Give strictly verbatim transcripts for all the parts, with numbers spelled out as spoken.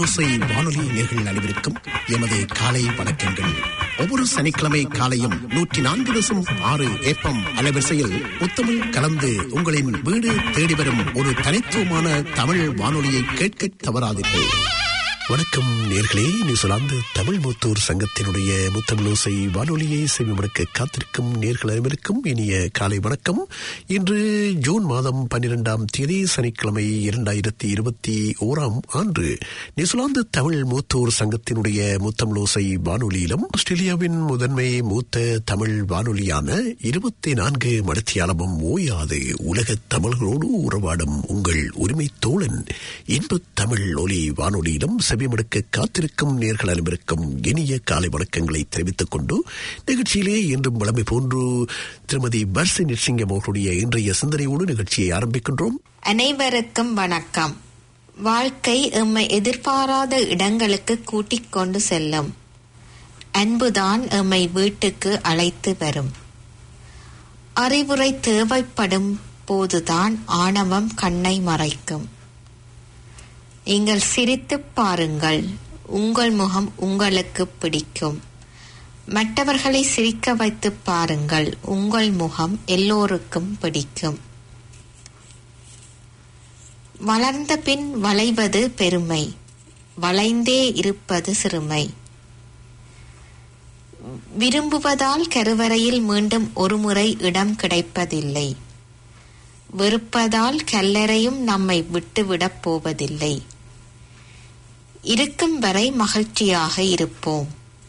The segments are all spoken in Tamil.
முத்தமிழோசை வானொலி நேயர்கள் அனைவருக்கும் எமது காலை வணக்கங்கள். ஒவ்வொரு சனிக்கிழமை காலையும் நூற்றி நான்கு தசம் ஆறு ஏப்பம் அலைவரிசையில் முத்தமிழ் கலந்து உங்களின் வீடு தேடி வரும் ஒரு தனித்துவமான தமிழ் வானொலியை கேட்க தவறாதீர்கள். வணக்கம் நேர்களே, நியூசிலாந்து தமிழ் மூத்தூர் சங்கத்தினுடைய முத்தமிழோசை வானொலியை செவிமடுக்க காத்திருக்கும் நேர்கள் அனைவருக்கும் இனிய காலை வணக்கம். இன்று ஜூன் மாதம் பன்னிரெண்டாம் தேதி சனிக்கிழமை இரண்டாயிரத்தி இருபத்தி ஓராம் ஆண்டு நியூசிலாந்து தமிழ் மூத்தூர் சங்கத்தினுடைய முத்தமிழோசை வானொலியிலும் ஆஸ்திரேலியாவின் முதன்மை மூத்த தமிழ் வானொலியான இருபத்தி நான்கு மணித்தியாலமும் ஓயாது உலக தமிழர்களோடு உறவாடும் உங்கள் உரிமை தோழன் இன்பத் தமிழ் ஒலி வானொலியிலும் செவிமடுக்க காத்திருக்கும் நேர்கள் அனைவருக்கும் இனிய காலை வணக்கங்களை தெரிவித்துக் கொண்டு நிகழ்ச்சியிலே இன்றும் வளமை போன்று திருமதி வர்ஷி நிர்சிங்கம் அவர்களுடைய இன்றைய சிந்தனையோடு நிகழ்ச்சியை ஆரம்பிக்கின்றோம். அனைவருக்கும் வணக்கம். வாழ்க்கை எம்மை எதிர்பாராத இடங்களுக்கு கூட்டிக் கொண்டு செல்லும். அன்புதான் எம்மை வீட்டுக்கு அழைத்து வரும். அறிவுரை தேவைப்படும் போதுதான் ஆணவம் கண்ணை மறைக்கும். நீங்கள் சிரித்து பாருங்கள், உங்கள் முகம் உங்களுக்கு பிடிக்கும். மற்றவர்களை சிரிக்க வைத்து பாருங்கள், உங்கள் முகம் எல்லோருக்கும் பிடிக்கும். வளர்ந்த பின் வளைவது பெருமை, வளைந்தே இருப்பது சிறுமை. விரும்புவதால் கருவறையில் மீண்டும் ஒருமுறை இடம் கிடைப்பதில்லை. வெறுப்பதால் கல்லறையும் நம்மை விட்டுவிடப் போவதில்லை. இருக்கும் வரை மகிழ்ச்சியாக இருப்போம்.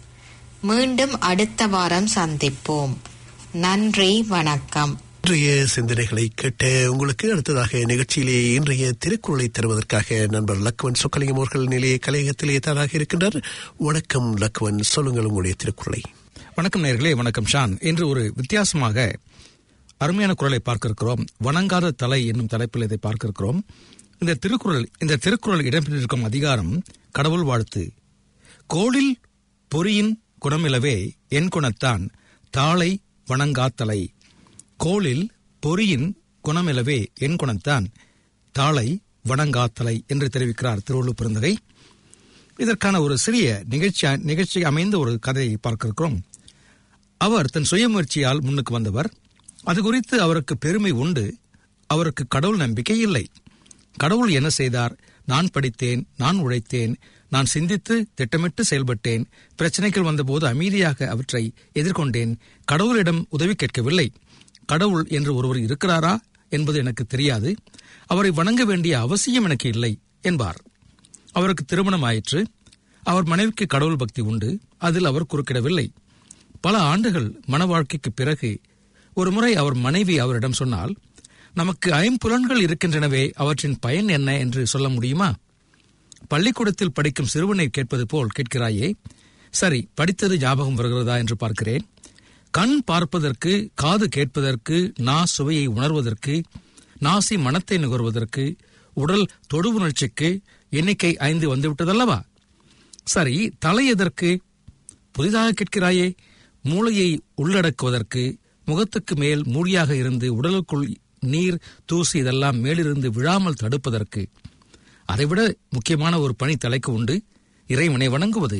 மீண்டும் அடுத்த வாரம் சந்திப்போம். நன்றி, வணக்கம். இன்றைய சிந்தனைகளை கேட்ட உங்களுக்கு அடுத்ததாக நிகழ்ச்சியிலே இன்றைய திருக்குறளை தருவதற்காக நண்பர் லக்வன் சொக்கலிங்கம் அவர்கள் நிலைய கலையகத்திலே தயாராக இருக்கின்றார். வணக்கம் லக்வன், சொல்லுங்கள் உங்களுடைய திருக்குறளை. வணக்கம் நேயர்களே. வணக்கம் ஷான். இன்று ஒரு வித்தியாசமாக அருமையான குறளை பார்க்க இருக்கிறோம். வணங்காத தலை என்னும் தலைப்பில் இதை பார்க்க இருக்கிறோம். இந்த திருக்குறள் இந்த திருக்குறள் இடம்பெற்றிருக்கும் அதிகாரம் கடவுள் வாழ்த்து. கோளில் பொறியின் குணமிலவே என் குணத்தான் தாளை வணங்காத்தலை. கோளில் பொறியின் குணமிலவே என் குணத்தான் தாளை வணங்காத்தலை என்று தெரிவிக்கிறார் திருவள்ளுவர் பெருந்தகை. இதற்கான ஒரு சிறிய நிகழ்ச்சி நிகழ்ச்சி அமைந்த ஒரு கதையை பார்க்க இருக்கிறோம். அவர் தன் சுயமுயற்சியால் முன்னுக்கு வந்தவர். அது குறித்து அவருக்கு பெருமை உண்டு. அவருக்கு கடவுள் நம்பிக்கை இல்லை. கடவுள் என்ன செய்தார்? நான் படித்தேன், நான் உழைத்தேன், நான் சிந்தித்து திட்டமிட்டு செயல்பட்டேன். பிரச்சனைகள் வந்தபோது அமைதியாக அவற்றை எதிர்கொண்டேன். கடவுளிடம் உதவி கேட்கவில்லை. கடவுள் என்று ஒருவர் இருக்கிறாரா என்பது எனக்கு தெரியாது. அவரை வணங்க வேண்டிய அவசியம் எனக்கு இல்லை என்பார். அவருக்கு திருமணம் ஆயிற்று. அவர் மனைவிக்கு கடவுள் பக்தி உண்டு. அதில் அவர் குறுக்கிடவில்லை. பல ஆண்டுகள் மன வாழ்க்கைக்கு பிறகு ஒரு முறை அவர் மனைவி அவரிடம் சொன்னால், நமக்கு ஐம்புலன்கள் இருக்கின்றனவே, அவற்றின் பயன் என்ன என்று சொல்ல முடியுமா? பள்ளிக்கூடத்தில் படிக்கும் சிறுவனை கேட்பது போல் கேட்கிறாயே. சரி, படித்தது ஞாபகம் வருகிறதா என்று பார்க்கிறேன். கண் பார்ப்பதற்கு, காது கேட்பதற்கு, நா சுவையை உணர்வதற்கு, நாசி மனத்தை நுகர்வதற்கு, உடல் தொடு உணர்ச்சிக்கு எண்ணிக்கை ஐந்து வந்துவிட்டதல்லவா? சரி, தலை எதற்கு? புதிதாக கேட்கிறாயே. மூளையை உள்ளடக்குவதற்கு, முகத்துக்கு மேல் மூடியாக இருந்து உடலுக்குள் நீர் தூசி இதெல்லாம் மேலிருந்து விழாமல் தடுப்பதற்கு. அதைவிட முக்கியமான ஒரு பணி தலைக்கு உண்டு, இறைவனை வணங்குவது.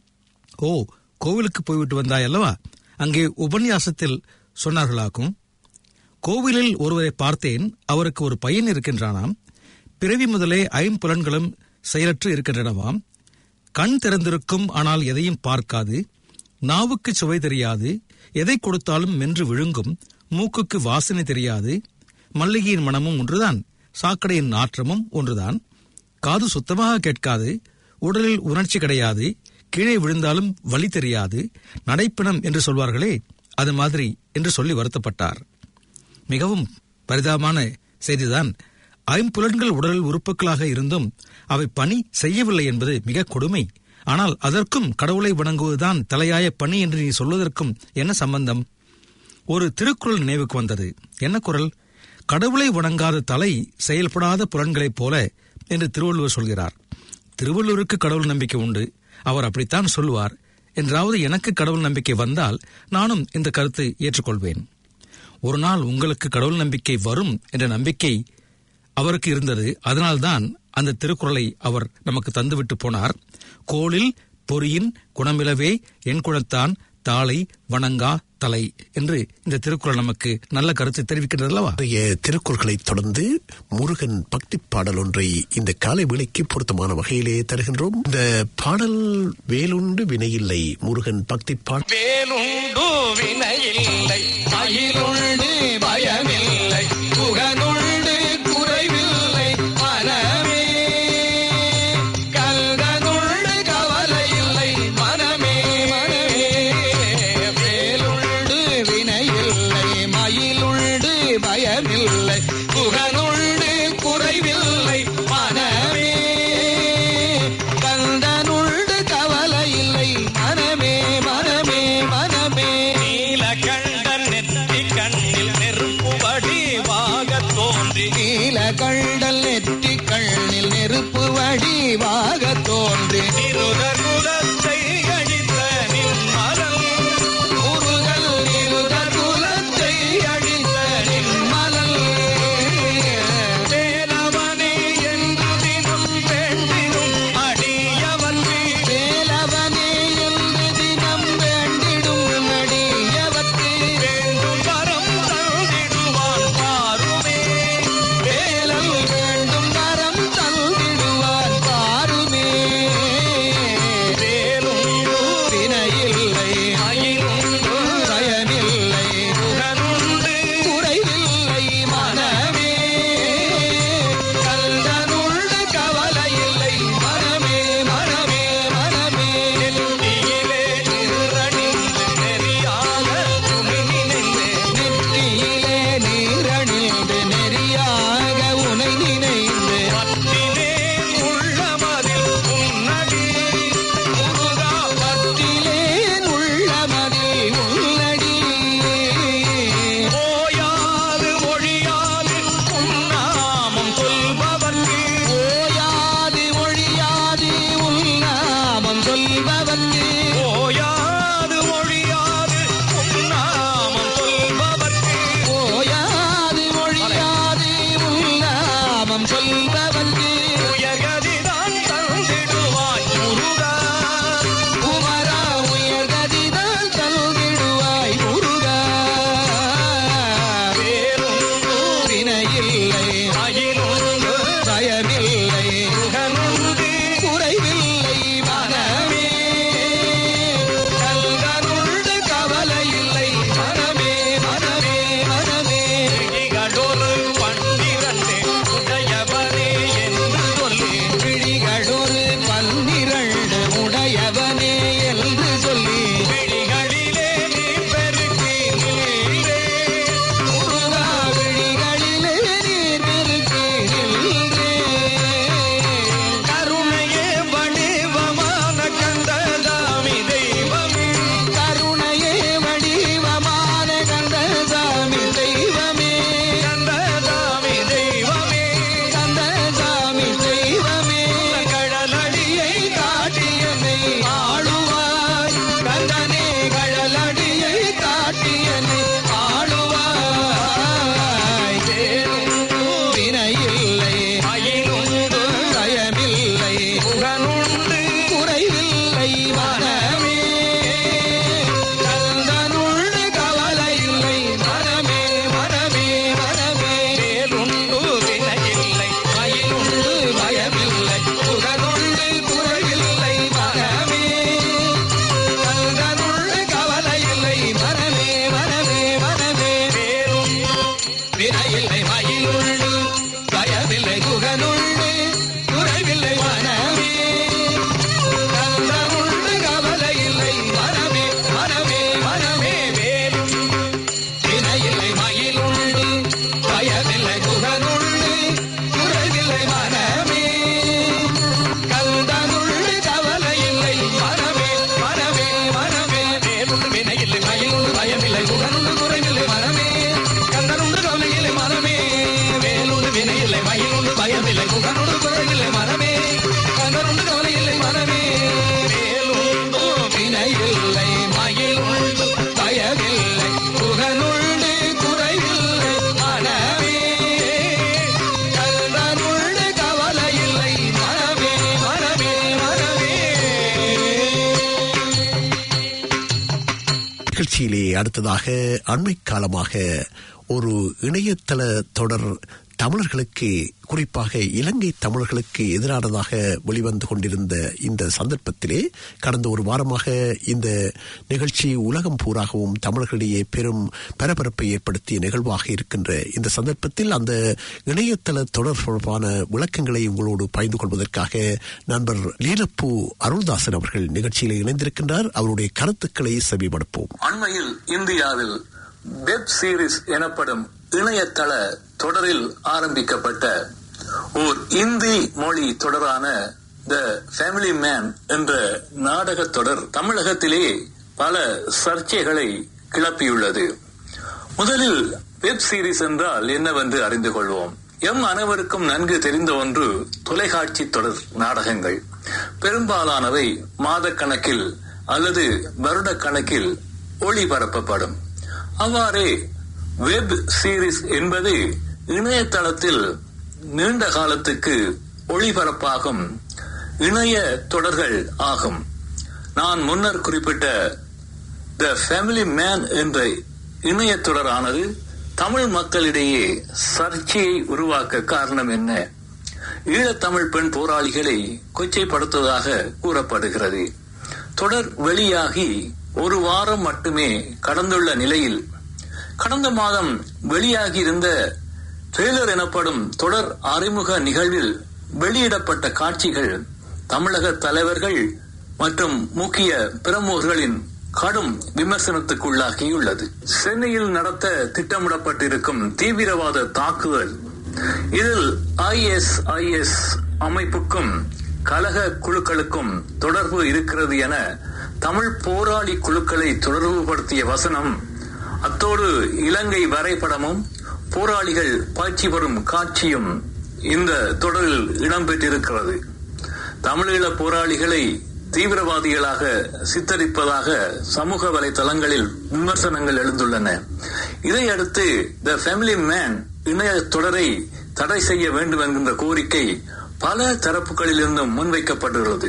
ஓ, கோவிலுக்கு போய்விட்டு வந்தாய் அல்லவா? அங்கே உபன்யாசத்தில் சொன்னார்களாக்கும். கோவிலில் ஒருவரை பார்த்தேன். அவருக்கு ஒரு பையன் இருக்கின்றானாம். பிறவி முதலே ஐம்புலன்களும் செயலற்று இருக்கின்றனவாம். கண் திறந்திருக்கும், ஆனால் எதையும் பார்க்காது. நாவுக்கு சுவை தெரியாது. எதை கொடுத்தாலும் மென்று விழுங்கும். மூக்குக்கு வாசனை தெரியாது. மல்லிகையின் மனமும் ஒன்றுதான், சாக்கடையின் நாற்றமும் ஒன்றுதான். காது சுத்தமாக கேட்காது. உடலில் உணர்ச்சி கிடையாது. கீழே விழுந்தாலும் வலி தெரியாது. நடைப்பிணம் என்று சொல்வார்களே, அது மாதிரி என்று சொல்லி வருத்தப்பட்டார். மிகவும் பரிதாபமான செய்திதான். ஐம்புலன்கள் உடல் உறுப்புகளாக இருந்தும் அவை பணி செய்யவில்லை என்பது மிக கொடுமை. ஆனால் அதற்கும் கடவுளை வணங்குவதுதான் தலையாய பணி என்று நீ சொல்வதற்கும் என்ன சம்பந்தம்? ஒரு திருக்குறள் நினைவுக்கு வந்தது. என்ன குறள்? கடவுளை வணங்காத தலை செயல்படாத புலன்களைப் போல என்று திருவள்ளுவர் சொல்கிறார். திருவள்ளுவருக்கு கடவுள் நம்பிக்கை உண்டு, அவர் அப்படித்தான் சொல்வார். என்றாவது எனக்கு கடவுள் நம்பிக்கை வந்தால் நானும் இந்த கருத்தை ஏற்றுக்கொள்வேன். ஒரு நாள் உங்களுக்கு கடவுள் நம்பிக்கை வரும் என்ற நம்பிக்கை அவருக்கு இருந்தது. அதனால்தான் அந்த திருக்குறளை அவர் நமக்கு தந்துவிட்டு போனார். கோளில் பொறியின் குணமிலவே என் குலத்தான் தாளை வணங்கா தலை என்று இந்த திருக்குறள் நமக்கு நல்ல கருத்தை தெரிவிக்கின்றது அல்லவா? திருக்குறள்களை தொடர்ந்து முருகன் பக்தி பாடல் ஒன்றை இந்த காலை வேளைக்கு பொருத்தமான வகையிலே தருகின்றோம். இந்த பாடல் வேலுண்டு வினையில்லை முருகன் பக்தி பாடல். வேலுண்டு வினையில்லை மயிலுண்டு பயமில்லை புகனுண்டு குறைவில்லை மனமே கல்கனுண்டு கவலை இல்லை மனமே மனமே வேலுண்டு வினையில்லை மயிலுண்டு பயமில்லை புகனுண்டு குறைவில்லை மனமே கந்தனுண்டு கவலை இல்லை மனமே மனமே மனமே நீலகண்டன் நெற்றி கண்ணில் நெருப்பு வடிவாக தோன்றி நீலகண்டன் நெற்றி கண்ணில் நெருப்பு வடிவாக தோன்றி இருதர் குலத்தை அழித்த நின்மலன் முருகல் இருதர் குலத்தை அழித்த நின்மலன் வேலவனே என்று தினம் வேண்டிடும் அடியவர்க்கு வேலவனே என்று தினம் வேண்டிடும் அடியவர்க்கு வேண்டும் வரம் தந்திடுவான் பாருமே வேலல் வேண்டும் வரம் தந்திடுவான் பாருமே நிகழ்ச்சியிலே அடுத்ததாக அண்மை காலமாக ஒரு இணையதள தொடர் தமிழர்களுக்கு, குறிப்பாக இலங்கை தமிழர்களுக்கு எதிரானதாக வெளிவந்து கொண்டிருந்த இந்த சந்தர்ப்பத்திலே கடந்த ஒரு வாரமாக இந்த நிகழ்ச்சி உலகம் பூராகவும் தமிழர்களிடையே பெரும் பரபரப்பை ஏற்படுத்திய நிகழ்வாக இருக்கின்ற இந்த சந்தர்ப்பத்தில் அந்த இணையதள தொடர் தொடர்பான விளக்கங்களை உங்களோடு பகிர்ந்து கொள்வதற்காக நண்பர் லீலப்பூ அருள்தாசன் அவர்கள் நிகழ்ச்சியில் இணைந்திருக்கின்றார். அவருடைய கருத்துக்களை செவிமடுப்போம். அண்மையில் இந்தியாவில் வெப் சீரிஸ் எனப்படும் இணையதள தொடரில் ஆரம்பிக்கப்பட்ட ஓர் இந்தி மொழி தொடரான த ஃபேமிலி மேன் என்ற நாடக தொடர் தமிழகத்திலே பல சர்ச்சைகளை கிளப்பியுள்ளது. முதலில் வெப் சீரிஸ் என்றால் என்னவென்று அறிந்து கொள்வோம். எம் அனைவருக்கும் நன்கு தெரிந்த ஒன்று தொலைக்காட்சி தொடர் நாடகங்கள். பெரும்பாலானவை மாத கணக்கில் அல்லது வருட கணக்கில் ஒளிபரப்பப்படும். அவ்வாறே வெப் சீரிஸ் என்பது இணையதளத்தில் நீண்ட காலத்துக்கு ஒளிபரப்பாகும் இணைய தொடர்கள் ஆகும். நான் முன்னர் குறிப்பிட்ட த ஃபேமிலி மேன் என்ற இணைய தொடரானது தமிழ் மக்களிடையே சர்ச்சையை உருவாக்க காரணம் என்ன? ஈழத்தமிழ் பெண் போராளிகளை கொச்சைப்படுத்துவதாக கூறப்படுகிறது. தொடர் வெளியாகி ஒரு வாரம் மட்டுமே கடந்துள்ள நிலையில் கடந்த மாதம் வெளியாகி இருந்த ட்ரெய்லர் எனப்படும் தொடர் அறிமுக நிகழ்வில் வெளியிடப்பட்ட காட்சிகள் தமிழக தலைவர்கள் மற்றும் முக்கிய பிரமுகர்களின் கடும் விமர்சனத்துக்குள்ளாகியுள்ளது. சென்னையில் நடத்த திட்டமிடப்பட்டிருக்கும் தீவிரவாத தாக்குதல், இதில் ஐ எஸ் ஐ எஸ் அமைப்புக்கும் கலக குழுக்களுக்கும் தொடர்பு இருக்கிறது என தமிழ் போராளி குழுக்களை தொடர்புபடுத்திய வசனம், அத்தோடு இலங்கை வரைபடமும் போராளிகள் பாய்ச்சி வரும் காட்சியும் இந்த தொடரில் இடம்பெற்றிருக்கிறது. தமிழீழ போராளிகளை தீவிரவாதிகளாக சித்தரிப்பதாக சமூக வலைதளங்களில் விமர்சனங்கள் எழுந்துள்ளன. இதையடுத்து த ஃபேமிலி மேன் இணைய தொடரை தடை செய்ய வேண்டும் என்கின்ற கோரிக்கை பல தரப்புகளிலிருந்தும் முன்வைக்கப்பட்டுள்ளது.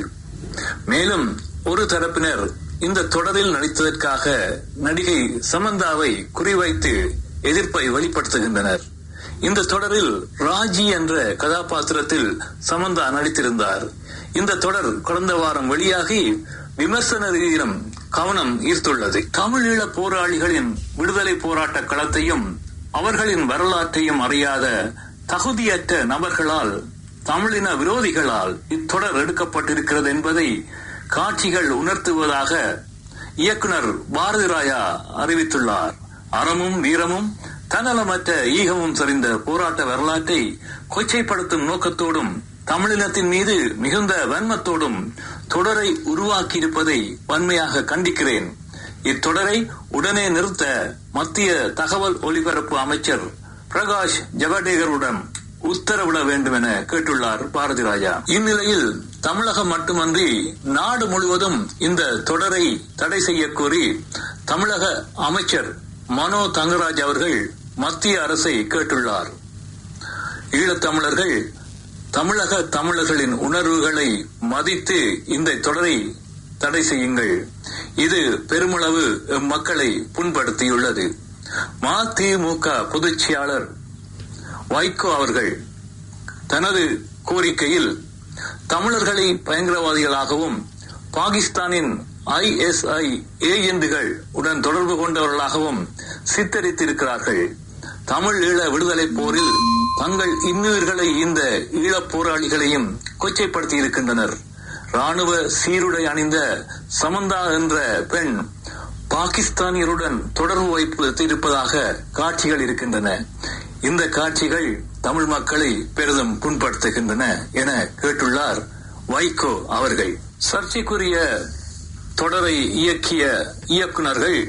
மேலும் ஒரு தரப்பினர் இந்த தொடரில் நடித்ததற்காக நடிகை சமந்தாவை குறிவைத்து எதிர்ப்பை வெளிப்படுத்துகின்றனர். இந்த தொடரில் ராஜி என்ற கதாபாத்திரத்தில் சமந்தா நடித்திருந்தார். இந்த தொடர் கடந்த வாரம் வெளியாகி விமர்சன ரீதியிலும் கவனம் ஈர்த்துள்ளது. தமிழீழ போராளிகளின் விடுதலை போராட்ட களத்தையும் அவர்களின் வரலாற்றையும் அறியாத தகுதியற்ற நபர்களால், தமிழின விரோதிகளால் இத்தொடர் எடுக்கப்பட்டிருக்கிறது என்பதை காட்சிகள் உணர்த்துவதாக இயக்குனர் பாரதி ராயா அறிவித்துள்ளார். அறமும் வீரமும் தன்னலமற்ற ஈகமும் சரிந்த போராட்ட வரலாற்றை கொச்சைப்படுத்தும் நோக்கத்தோடும் தமிழினத்தின் மீது மிகுந்த வன்மத்தோடும் தொடரை உருவாக்கியிருப்பதை வன்மையாக கண்டிக்கிறேன். இத்தொடரை உடனே நிறுத்த மத்திய தகவல் ஒலிபரப்பு அமைச்சர் பிரகாஷ் ஜவடேகருடன் உத்தரவிட வேண்டும் என கேட்டுள்ளார் பாரதி ராஜா. இந்நிலையில் தமிழகம் மட்டுமன்றி நாடு முழுவதும் இந்த தொடரை தடை செய்ய கோரி தமிழக அமைச்சர் மனோ தங்கராஜ் அவர்கள் மத்திய அரசை கேட்டுள்ளார். ஈழத்தமிழர்கள் தமிழக தமிழர்களின் உணர்வுகளை மதித்து இந்த தொடரை தடை செய்யுங்கள். இது பெருமளவு மக்களை புண்படுத்தியுள்ளது. மதிமுக பொதுச் செயலாளர் வைகோ அவர்கள் தனது கோரிக்கையில் தமிழர்களை பயங்கரவாதிகளாகவும் பாகிஸ்தானின் ஐ எஸ் ஐ ஏஜென்ட்டுகள் உடன் தொடர்பு கொண்டவர்களாகவும் சித்தரித்திருக்கிறார்கள். தமிழ் ஈழ விடுதலை போரில் தங்கள் இன்னுயிர்களை இந்த ஈழப் போராளிகளையும் கொச்சைப்படுத்தி இருக்கின்றனர். ராணுவ சீருடை அணிந்த சமந்தா என்ற பெண் பாகிஸ்தானியருடன் தொடர்பு வைத்திருப்பதாக காட்சிகள் இருக்கின்றன. இந்த காட்சிகள் தமிழ் மக்களை பெரிதும் புண்படுத்துகின்றன என கேட்டுள்ளார் வைகோ அவர்கள். சர்ச்சைக்குரிய தொடரை இயக்கிய இயக்குநர்கள்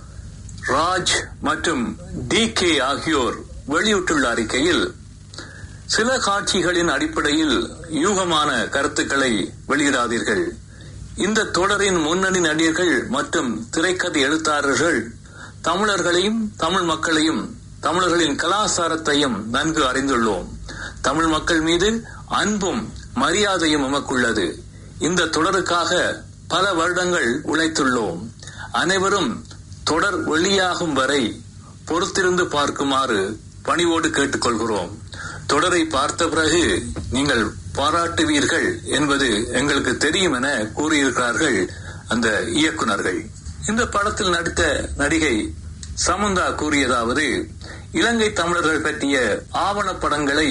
ராஜ் மற்றும் டி கே ஆகியோர் வெளியிட்டுள்ள அறிக்கையில், சில காட்சிகளின் அடிப்படையில் யூகமான கருத்துக்களை வெளியிடாதீர்கள். இந்த தொடரின் முன்னணி நடிகர்கள் மற்றும் திரைக்கதை எழுத்தாளர்கள் தமிழர்களையும் தமிழ் மக்களையும் தமிழர்களின் கலாச்சாரத்தையும் நன்கு அறிந்துள்ளோம். தமிழ் மக்கள் மீது அன்பும் மரியாதையும் எமக்குள்ளது. இந்த தொடருக்காக பல வருடங்கள் உழைத்துள்ளோம். அனைவரும் தொடர் வெளியாகும் வரை பொறுத்திருந்து பார்க்குமாறு பணிவோடு கேட்டுக்கொள்கிறோம். தொடரை பார்த்த பிறகு நீங்கள் பாராட்டுவீர்கள் என்பது எங்களுக்கு தெரியும் என கூறியிருக்கிறார்கள் அந்த இயக்குநர்கள். இந்த படத்தில் நடித்த நடிகை சமந்தா கூறியதாவது, இலங்கை தமிழர்கள் பற்றிய ஆவணப்படங்களை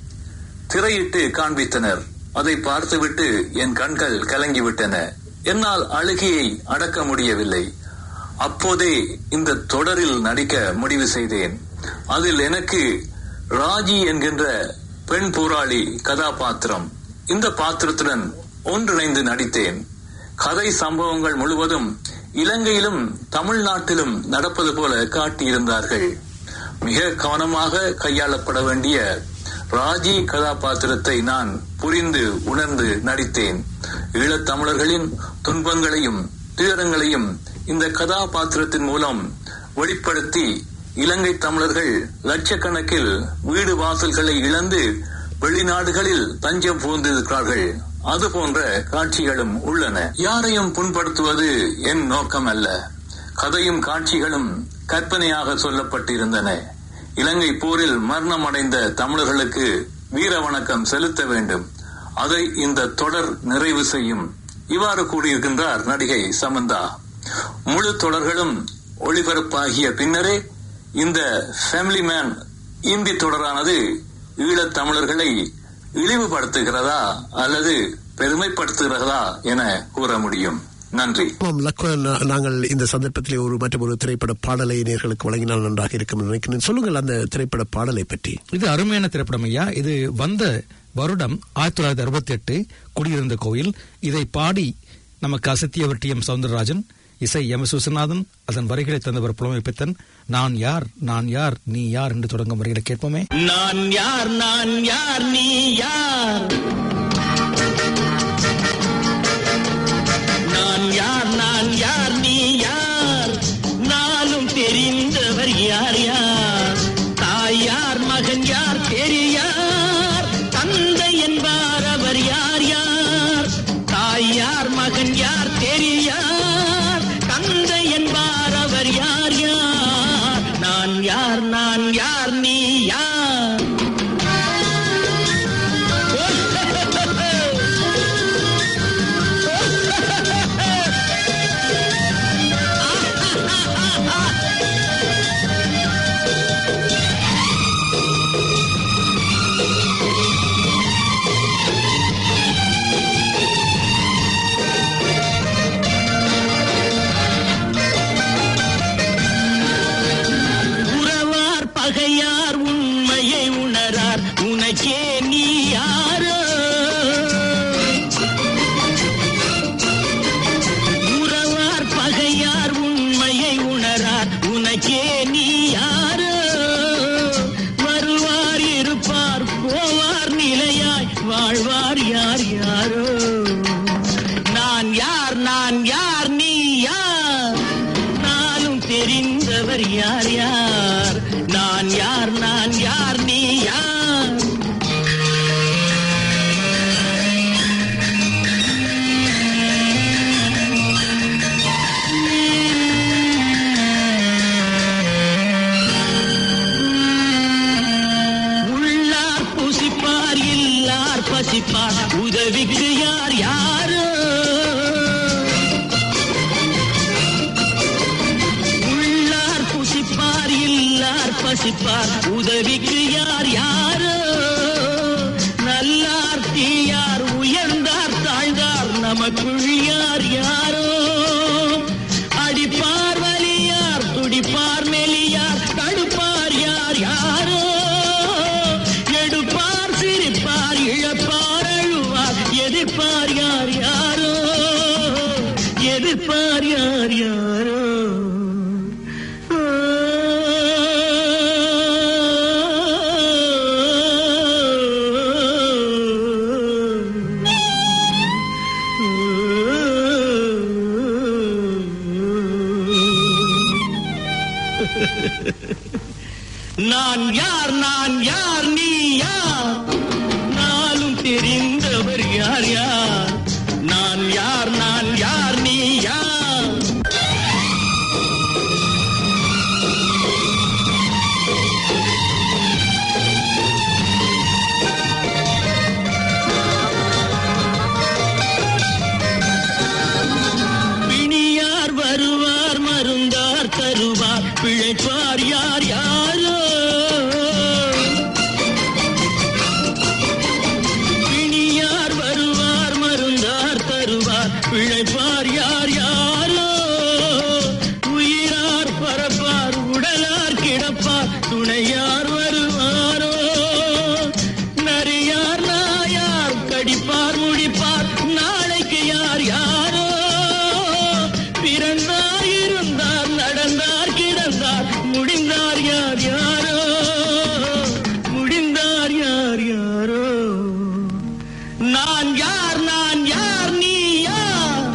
திரையிட்டு காண்பித்தனர். அதை பார்த்துவிட்டு என் கண்கள் கலங்கிவிட்டன. என்னால் அழுகையை அடக்க முடியவில்லை. அப்போதே இந்த தொடரில் நடிக்க முடிவு செய்தேன். அதில் எனக்கு ராஜி என்கின்ற பெண் போராளி கதாபாத்திரம். இந்த பாத்திரத்துடன் ஒன்றிணைந்து நடித்தேன். கதை சம்பவங்கள் முழுவதும் இலங்கையிலும் தமிழ்நாட்டிலும் நடப்பது போல காட்டியிருந்தார்கள். மிக கவனமாக கையாளப்பட வேண்டிய ராஜி கதாபாத்திரத்தை நான் புரிந்து உணர்ந்து நடித்தேன். ஈழத்தமிழர்களின் துன்பங்களையும் துயரங்களையும் இந்த கதாபாத்திரத்தின் மூலம் வெளிப்படுத்தி இலங்கை தமிழர்கள் லட்சக்கணக்கில் வீடு வாசல்களை இழந்து வெளிநாடுகளில் தஞ்சம் புகுந்திருக்கிறார்கள். அது போன்ற காட்சிகளும் உள்ளன. யாரையும் புண்படுத்துவது என் நோக்கம் அல்ல. கதையும் காட்சிகளும் கற்பனையாக சொல்லப்பட்டிருந்தன. இலங்கை போரில் மரணம் அடைந்த தமிழர்களுக்கு வீர வணக்கம் செலுத்த வேண்டும். அதை இந்த தொடர் நிறைவு செய்யும். இவ்வாறு கூறியிருக்கின்றார் நடிகை சமந்தா. முழு தொடர்களும் ஒளிபரப்பாகிய பின்னரே இந்த ஃபேமிலி மேன் இந்தி தொடரானது ஈழத் தமிழர்களை இழிவுபடுத்துகிறதா அல்லது பெருமைப்படுத்துகிறதா என கூற முடியும். நன்றி. நாங்கள் இந்த சந்தர்ப்பத்திலே ஒரு மற்றும் ஒரு திரைப்பட பாடலை நேர்களுக்கு வழங்கினால் நன்றாக இருக்கும் நினைக்கிறேன். சொல்லுங்கள் அந்த திரைப்பட பாடலை பற்றி. இது அருமையான திரைப்படம் ஐயா. இது வந்த வருடம் ஆயிரத்தி தொள்ளாயிரத்தி அறுபத்தி எட்டு குடியிருந்த கோயில். இதை பாடி நமக்கு அசத்தியவர் டி எம் சவுந்தரராஜன், இசை எம் எஸ் விஸ்வநாதன், அதன் வரிகளை தந்தவர் புலமை பித்தன். நான் யார் நான் யார் நீ யார் என்று தொடங்கும் வரிகளை கேட்போமே. நான் யார் நான் யார் நீ யார், நான் யார் நான் யார் நீ யார், நாளும் தெரிந்தவர் யார் யார், தாய் யார் மகன் யார் பெரியார், தந்தை என்பார் அவர் யார் யார், தாய் யார் மகன் யார் பெரியார், தந்தை என்பார் அவர் யார் யார், நான் யார் நான் யார் நீ யார். பகையார் உண்மையை உணரார், உனக்கே நீ யாரோ, உறவார் பகையார் உண்மையை உணரார், உனக்கே நீ யாரோ, வருவார் இருப்பார் போவார் நிலையாய் வாழ்வார் யார் யாரோ, நான் யார் நான் யார் நீ யார், நாளும் தெரிந்தவர் யார் யார், நான் யார் நான் யார் நீ யார். உள்ளார் புசிப்பார் இல்லார் பசிப்பார், உதவிக்கு யார் யாரோ, பசிப்பார் உதவிக்கு யார் யாரோ, நல்லார் தீயார் உயர்ந்தார் தாழ்ந்தார் நமக்குள் யார் யாரோ, அடிப்பார் வலியார் துடிப்பார் மெலியார் தடுப்பார் யார் யாரோ, எடுப்பார் சிரிப்பார் இழப்பார் அழுவார் எதிர்ப்பார் யார் யாரோ, எதிர்ப்பார் யார் யாரோ. நான் யார் நான் யார் நீ யார், நாளும் தெரிந்தவர் யார் யார், நான் யார் நான் யார் நீ யார். யார் வருவாரோ? நரியார் நாயார் கடிப்பார் முடிப்பார் நாளைக்கு யார் யாரோ? பிறந்தார் இருந்தார் நடந்தார் கிடந்தார் முடிந்தார் யார் யாரோ? முடிந்தார் யார் யாரோ? நான் யார் நான் யார் நீ யார்?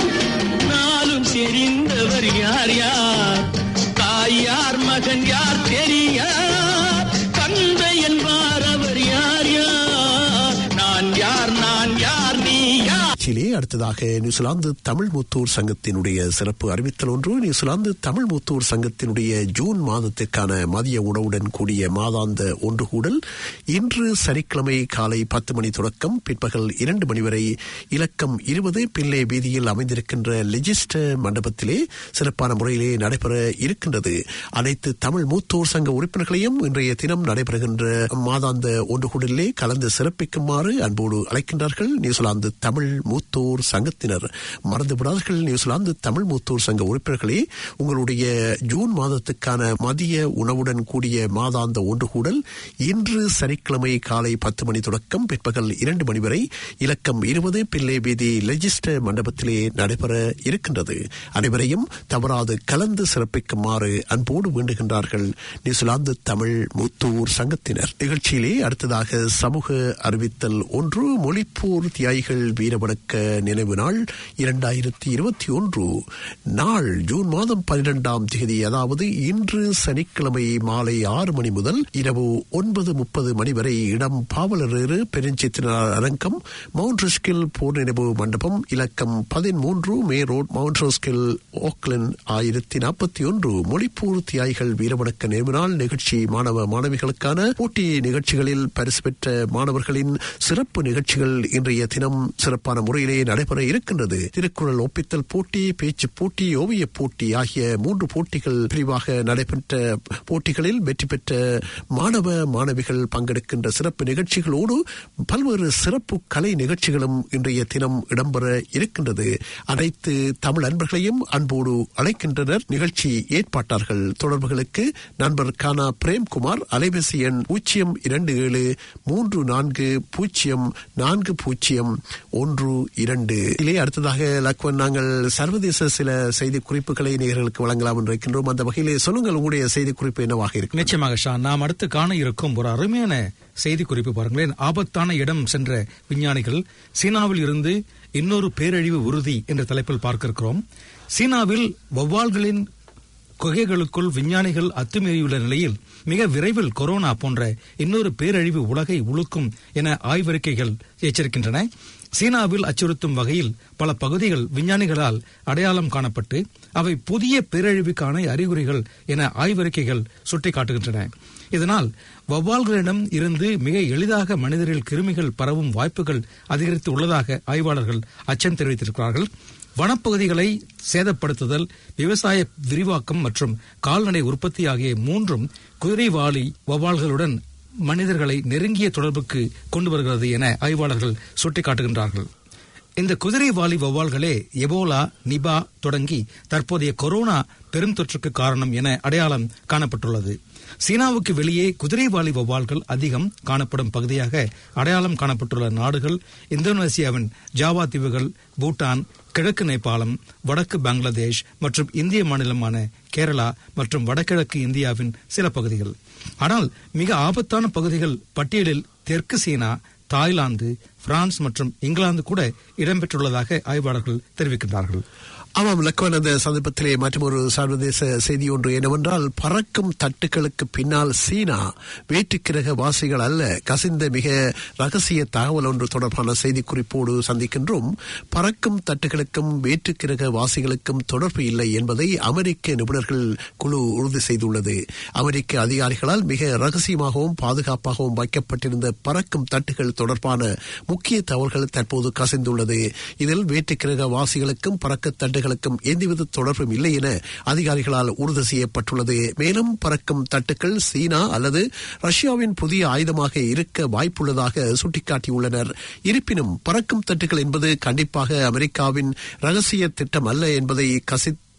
நாளும் தெரிந்தவர் யார் யார்? தாய் யார் மகன் யார் தெரியார்? தந்தை என்பார் அவர் யார் யார்? நான் யார் நான் யார் நீ யார்? சிலே அடுத்ததாக நியூசிலாந்து தமிழ் மூத்தூர் சங்கத்தினுடைய சிறப்பு அறிவித்தல் ஒன்று. நியூசிலாந்து தமிழ் மூத்தூர் சங்கத்தினுடைய ஜூன் மாதத்திற்கான மதிய உணவுடன் கூடிய மாதாந்த ஒன்று கூடல் இன்று சனிக்கிழமை காலை பத்து மணி தொடக்கம் பிற்பகல் இரண்டு மணி வரை இலக்கம் இருபது பிள்ளை வீதியில் அமைந்திருக்கின்ற லெஜிஸ்டர் மண்டபத்திலே சிறப்பான முறையிலே நடைபெற இருக்கின்றது. அனைத்து தமிழ் மூத்தூர் சங்க உறுப்பினர்களையும் இன்றைய தினம் நடைபெறுகின்ற மாதாந்த ஒன்று கூடலிலே கலந்து சிறப்பிக்குமாறு அன்போடு அழைக்கின்றார்கள் நியூசிலாந்து தமிழ் மூத்தோர் சங்கத்தினர். மறந்துவிடாதீர்கள் நியூசிலாந்து தமிழ் மூத்தோர் சங்க உறுப்பினர்களே, உங்களுடைய ஜூன் மாதத்துக்கான மதிய உணவுடன் கூடிய மாதாந்த ஒன்று கூடல் இன்று சனிக்கிழமை காலை பத்து மணி தொடக்கம் பிற்பகல் இரண்டு மணி வரை இலக்கம் இருபது பிள்ளை வீதி லெஜிஸ்டர் மண்டபத்திலே நடைபெற இருக்கின்றது. அனைவரையும் தவறாது கலந்து சிறப்பிக்குமாறு அன்போடு வேண்டுகின்றார்கள் நியூசிலாந்து தமிழ் மூத்தோர் சங்கத்தினர். நிகழ்ச்சியிலே அடுத்ததாக சமூக அறிவித்தல் ஒன்று. மொழிப்போர் தியாகிகள் வீரவணக்க நினைவு நாள் இரண்டாயிரத்தி இருபத்தி ஒன்று நாள் ஜூன் மாதம் பனிரெண்டாம் தேதி, அதாவது இன்று சனிக்கிழமை மாலை ஆறு மணி முதல் இரவு ஒன்பது முப்பது மணி வரை இடம் பாவலரேறு பெருஞ்சித்தினார் அரங்கம், மவுண்ட் ரோஸ்கில் போர் நினைவு மண்டபம், இலக்கம் பதிமூன்று May road, Mount Roskill, Auckland ஆயிரத்தி நாற்பத்தி ஒன்று. மொழிப்போர் தியாகிகள் வீரவணக்க நினைவு நாள் நிகழ்ச்சி மாணவ மாணவிகளுக்கான போட்டி நிகழ்ச்சிகளில் பரிசு பெற்ற மாணவர்களின் சிறப்பு நிகழ்ச்சிகள் இன்றைய தினம் சிறப்பான முறையிலே நடைபெற இருக்கின்றது. திருக்குறள் ஒப்பித்தல் போட்டி, பேச்சு போட்டி, ஓவிய போட்டி ஆகிய மூன்று போட்டிகள் பிரிவாக நடைபெற்ற போட்டிகளில் வெற்றி பெற்ற மாணவ மாணவிகள் பங்கெடுக்கின்ற சிறப்பு நிகழ்ச்சிகளோடு பல்வேறு சிறப்பு கலை நிகழ்ச்சிகளும் இன்றைய தினம் இடம்பெற இருக்கின்றது. அனைத்து தமிழ் அன்பர்களையும் அன்போடு அழைக்கின்றனர் நிகழ்ச்சி ஏற்பாட்டார்கள். தொடர்புகளுக்கு நண்பர் கானா பிரேம்குமார், அலைபேசி எண் பூஜ்ஜியம் இரண்டு ஏழு மூன்று நான்கு பூஜ்ஜியம் நான்கு பூஜ்ஜியம் ஒன்று இரண்டு. இலே அடுத்ததாக லக்வன், நாங்கள் சர்வதேச சில செய்தி குறிப்புகளை நேயர்களுக்கு வழங்கலாம் என்று இருக்கின்றோம். அந்த வகையிலே சொல்லுங்கள், உங்களுடைய செய்தி குறிப்பு என்னவாக இருக்கு? நிச்சயமாக ஷா, நாம் அடுத்து காண இருக்கும் ஒரு அருமையான செய்தி குறிப்பு பாருங்களேன். ஆபத்தான இடம் சென்ற விஞ்ஞானிகள் சீனாவில் இருந்து இன்னொரு பேரழிவு உறுதி என்ற தலைப்பில் பார்க்க இருக்கிறோம். சீனாவில் வௌவால்களின் குகைகளுக்குள் விஞ்ஞானிகள் அத்துமீறியுள்ள நிலையில் மிக விரைவில் கொரோனா போன்ற இன்னொரு பேரழிவு உலகை உழுக்கும் என ஆய்வறிக்கைகள் எச்சரிக்கின்றன. சீனாவில் அச்சுறுத்தும் வகையில் பல பகுதிகள் விஞ்ஞானிகளால் அடையாளம் காணப்பட்டு அவை புதிய பேரழிவுக்கான அறிகுறிகள் என ஆய்வறிக்கைகள் சுட்டிக்காட்டுகின்றன. இதனால் வௌவால்களிடம் இருந்து மிக எளிதாக மனிதரில் கிருமிகள் பரவும் வாய்ப்புகள் அதிகரித்து உள்ளதாக ஆய்வாளர்கள் அச்சம் தெரிவித்திருக்கிறார்கள். வனப்பகுதிகளை சேதப்படுத்துதல், விவசாய விரிவாக்கம் மற்றும் கால்நடை உற்பத்தி ஆகிய மூன்றும் குதிரைவாலி வௌவால்களுடன் மனிதர்களை நெருங்கிய தொடர்புக்கு கொண்டு வருகிறது என ஆய்வாளர்கள் சுட்டிக்காட்டுகின்றார்கள். இந்த குதிரைவாலி வௌவால்களே எபோலா, நிபா தொடங்கி தற்போதைய கொரோனா பெருந்தொற்றுக்கு காரணம் என அடையாளம் காணப்பட்டுள்ளது. சீனாவுக்கு வெளியே குதிரைவாலி வௌவால்கள் அதிகம் காணப்படும் பகுதியாக அடையாளம் காணப்பட்டுள்ள நாடுகள் இந்தோனேசியாவின் ஜாவா தீவுகள், பூட்டான், கிழக்கு நேபாளம், வடக்கு பங்களாதேஷ் மற்றும் இந்திய மாநிலமான கேரளா மற்றும் வடகிழக்கு இந்தியாவின் சில பகுதிகள். ஆனால் மிக ஆபத்தான பகுதிகள் பட்டியலில் தெற்கு சீனா, தாய்லாந்து, பிரான்ஸ் மற்றும் இங்கிலாந்து கூட இடம்பெற்றுள்ளதாக ஆய்வாளர்கள் தெரிவிக்கின்றார்கள். ஆமாம் லக்வன், அந்த சந்தர்ப்பத்திலே மற்றொரு சர்வதேச செய்தி ஒன்று என்னவென்றால், பறக்கும் தட்டுகளுக்கு பின்னால் சீனா வேற்றுக்கிரக வாசிகள் அல்ல. கசிந்த மிக ரகசிய தகவல் ஒன்று தொடர்பான செய்தி குறிப்போடு சந்திக்கின்றோம். பறக்கும் தட்டுகளுக்கும் வேற்றுக்கிரக வாசிகளுக்கும் தொடர்பு இல்லை என்பதை அமெரிக்க நிபுணர்கள் குழு உறுதி செய்துள்ளது. அமெரிக்க அதிகாரிகளால் மிக ரகசியமாகவும் பாதுகாப்பாகவும் வைக்கப்பட்டிருந்த பறக்கும் தட்டுகள் தொடர்பான முக்கிய தகவல்கள் தற்போது கசிந்துள்ளது. இதில் வேற்றுக்கிரக வாசிகளுக்கும் பறக்க தட்டு எந்தவித தொடர்பும் இல்லை என அதிகாரிகளால் உறுதி செய்யப்பட்டுள்ளது. மேலும் பறக்கும் தட்டுக்கள் சீனா அல்லது ரஷ்யாவின் புதிய ஆயுதமாக இருக்க வாய்ப்புள்ளதாக சுட்டிக்காட்டியுள்ளனர். இருப்பினும் பறக்கும் தட்டுக்கள் என்பது கண்டிப்பாக அமெரிக்காவின் ரகசிய திட்டம் அல்ல என்பதை கசி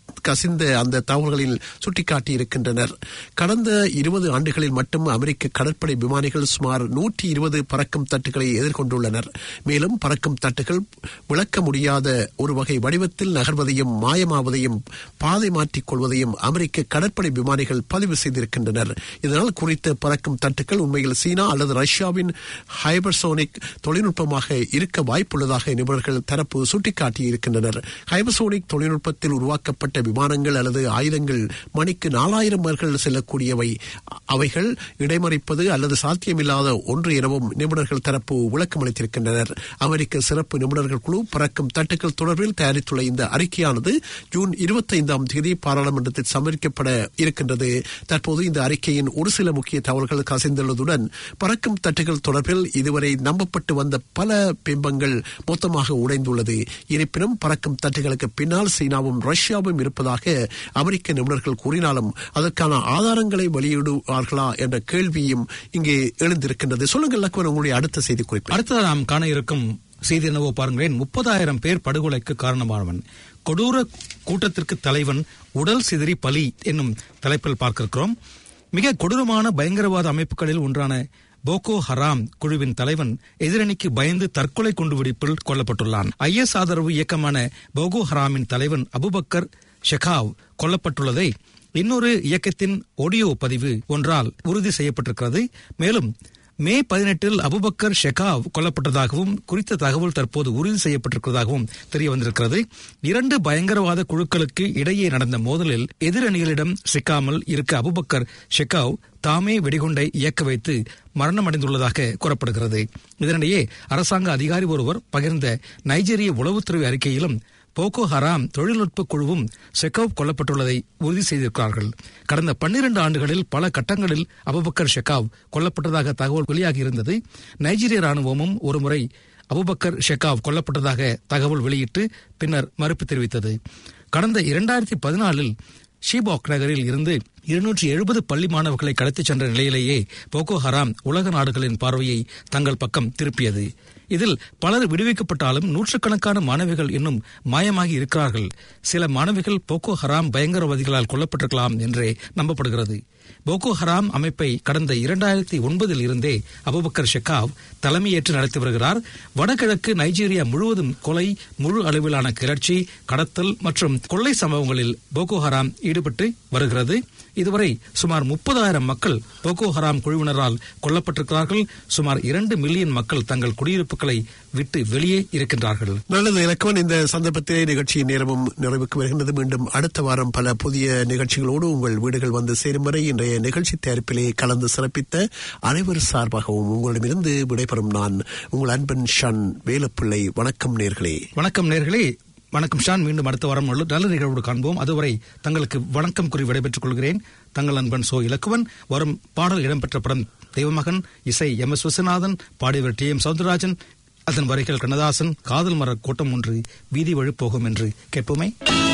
கசிந்த அந்த தகவல்களில் சுட்டிக்காட்டியிருக்கின்றனர். கடந்த இருபது ஆண்டுகளில் மட்டும் அமெரிக்க கடற்படை விமானிகள் சுமார் நூற்றி இருபது பறக்கும் தட்டுகளை எதிர்கொண்டுள்ளனர். மேலும் பறக்கும் தட்டுகள் விளக்க முடியாத ஒரு வகை வடிவத்தில் நகர்வதையும் மாயமாவதையும் பாதை மாற்றிக் கொள்வதையும் அமெரிக்க கடற்படை விமானிகள் பதிவு செய்திருக்கின்றனர். இதனால் குறித்த பறக்கும் தட்டுகள் உண்மையில் சீனா அல்லது ரஷ்யாவின் ஹைபர்சோனிக் தொழில்நுட்பமாக இருக்க வாய்ப்புள்ளதாக நிபுணர்கள் தரப்பு சுட்டிக்காட்டியிருக்கின்றனர். ஹைபர்சோனிக் தொழில்நுட்பத்தில் உருவாக்கப்பட்ட விமானங்கள் அல்லது ஆயுதங்கள் மணிக்கு நாலாயிரம் மைல்கள் செல்லக்கூடியவை. அவைகள் இடைமறிப்பது அல்லது சாத்தியமில்லாத ஒன்று எனவும் நிபுணர்கள் தரப்பு விளக்கம் அளித்திருக்கின்றனர். அமெரிக்க சிறப்பு நிபுணர்கள் குழு பறக்கும் தட்டுகள் தொடர்பில் தயாரித்துள்ள இந்த அறிக்கையானது ஜூன் இருபத்தி ஐந்தாம் தேதி பாராளுமன்றத்தில் சமர்ப்பிக்கப்பட இருக்கின்றது. தற்போது இந்த அறிக்கையின் ஒரு சில முக்கிய தகவல்கள் கசிந்துள்ளதுடன் பறக்கும் தட்டுகள் தொடர்பில் இதுவரை நம்பப்பட்டு வந்த பல பிம்பங்கள் மொத்தமாக உடைந்துள்ளது. இருப்பினும் பறக்கும் தட்டுகளுக்கு பின்னால் சீனாவும் ரஷ்யாவும் இருப்பதாக அமெரிக்க நிபுணர்கள் கூறினாலும் அதற்கான ஆதாரங்களை வெளியிடுவார்களா என்ற கேள்வியும் இங்கே எழுந்திருக்கின்றது. சொல்லுங்கள் லக்வன், உங்களுடைய அடுத்த செய்தி குறிப்பு. அடுத்தது நாம் காண இருக்கும் செய்தி என்னவோ பாருங்களேன். முப்பதாயிரம் பேர் படுகொலைக்கு காரணமானவன், கொடூர கூட்டத்திற்கு தலைவன், உடல் சிதறி பலி என்னும் தலைப்பில் பார்க்கிறோம். மிக கொடூரமான பயங்கரவாத அமைப்புகளில் ஒன்றான போகோ ஹராம் குழுவின் தலைவன் எதிரணிக்கு பயந்து தற்கொலை குண்டுவெடிப்பில் கொல்லப்பட்டுள்ளான். ஐ எஸ் ஆதரவு இயக்கமான போகோ ஹராமின் தலைவன் அபுபக்கர் ஷெகாவ் கொல்லப்பட்டுள்ளதை இன்னொரு இயக்கத்தின் ஆடியோ பதிவு ஒன்றால் உறுதி செய்யப்பட்டிருக்கிறது. மேலும் மே பதினெட்டில் அபுபக்கர் ஷெகாவ் கொல்லப்பட்டதாகவும் குறித்த தகவல் தற்போது உறுதி செய்யப்பட்டிருக்கிறதாகவும் தெரிய வந்திருக்கிறது. இரண்டு பயங்கரவாத குழுக்களுக்கு இடையே நடந்த மோதலில் எதிரணிகளிடம் சிக்காமல் இருக்க அபுபக்கர் ஷெகாவ் தாமே வெடிகுண்டை இயக்க வைத்து மரணமடைந்துள்ளதாக கூறப்படுகிறது. இதனிடையே அரசாங்க அதிகாரி ஒருவர் பகிர்ந்த நைஜீரிய உளவுத்துறை அறிக்கையிலும் போகோ ஹராம் தொழில்நுட்ப குழுவும் ஷெகாவ் கொல்லப்பட்டுள்ளதை உறுதி செய்திருக்கிறார்கள். கடந்த பன்னிரண்டு ஆண்டுகளில் பல கட்டங்களில் அபுபக்கர் ஷெகாவ் கொல்லப்பட்டதாக தகவல் வெளியாகியிருந்தது. நைஜீரிய ராணுவமும் ஒருமுறை அபுபக்கர் ஷெகாவ் கொல்லப்பட்டதாக தகவல் வெளியிட்டு பின்னர் மறுப்பு தெரிவித்தது. கடந்த இரண்டாயிரத்தி பதினாலில் ஷீபாக் நகரில் இருந்து இருநூற்றி எழுபது பள்ளி மாணவர்களை கடத்திச் சென்ற நிலையிலேயே போகோ ஹராம் உலக நாடுகளின் பார்வையை தங்கள் பக்கம் திருப்பியது. இதில் பலர் விடுவிக்கப்பட்டாலும் நூற்றுக்கணக்கான மாணவிகள் இன்னும் மாயமாகி இருக்கிறார்கள். சில மாணவிகள் போகோ ஹராம் பயங்கரவாதிகளால் கொல்லப்பட்டிருக்கலாம் என்றே நம்பப்படுகிறது. போகோ ஹராம் அமைப்பை கடந்த இரண்டாயிரத்தி ஒன்பதில் இருந்தே அபுபக்கர் ஷெகாவ் தலைமையேற்று நடத்தி வருகிறார். வடகிழக்கு நைஜீரியா முழுவதும் கொலை, முழு அளவிலான கிளர்ச்சி, கடத்தல் மற்றும் கொள்ளை சம்பவங்களில் போகோ ஹராம் ஈடுபட்டு வருகிறது. இதுவரை சுமார் முப்பதாயிரம் மக்கள் போகோ ஹராம் குழுவினரால் கொல்லப்பட்டிருக்கிறார்கள். சுமார் இரண்டு மில்லியன் மக்கள் தங்கள் குடியிருப்புகளை விட்டு வெளியே இருக்கின்றார்கள். நல்லது இலக்குவன், இந்த சந்தர்ப்பத்திலே நிகழ்ச்சியின் நேரமும் நிறைவுக்கு வருகின்றது. மீண்டும் அடுத்த வாரம் பல புதிய நிகழ்ச்சிகளோடு உங்கள் வீடுகள் வந்து சேரும் வரை இன்றைய நிகழ்ச்சி தயாரிப்பிலே கலந்து சிறப்பித்த அனைவர் சார்பாகவும் உங்களிடமிருந்து விடைபெறும் நான் உங்கள் அன்பன் ஷான் வேலப்பிள்ளை. வணக்கம் நேர்களே. வணக்கம் நேர்களே. வணக்கம் ஷான். மீண்டும் அடுத்த வாரம் நல்ல நிகழ்வோடு காண்போம். அதுவரை தங்களுக்கு வணக்கம் கூறி விடைபெற்றுக் கொள்கிறேன். தங்கள் அன்பன் சோ இலக்குவன். வரும் பாடல் இடம்பெற்ற படம் தெய்வமகன், இசை எம் எஸ் விஸ்வநாதன், பாடியவர் டி எம் சௌந்தரராஜன், அதன் வரிகள் கண்ணதாசன். காதல் மர கூட்டம் ஒன்று வீதி வழி போகும் என்று கேட்போமே.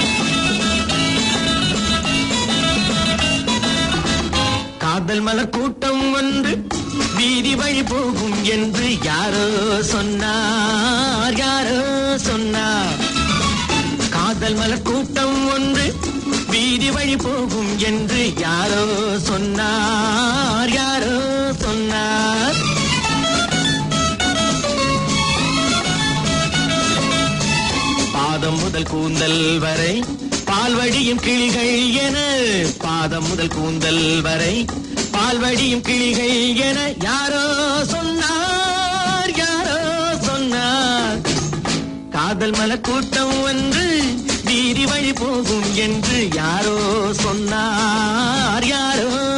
காதல் மலர் கூட்டம் ஒன்று வீதி வழி போகும் என்று யாரோ சொன்னார், யாரோ சொன்னார். காதல் மலர் கூட்டம் ஒன்று வீதி வழி போகும் என்று யாரோ சொன்னார், யாரோ சொன்னார். பாதம் முதல் கூந்தல் வரை பால்வடியும் கிளிகள் என, பாதம் முதல் கூந்தல் வரை பால்வடியும் கிளிகள் என யாரோ சொன்னார், யாரோ சொன்னார். காதல் மலர் கூட்டம் ஒன்று வீதி வழி போகும் என்று யாரோ சொன்னார், யாரோ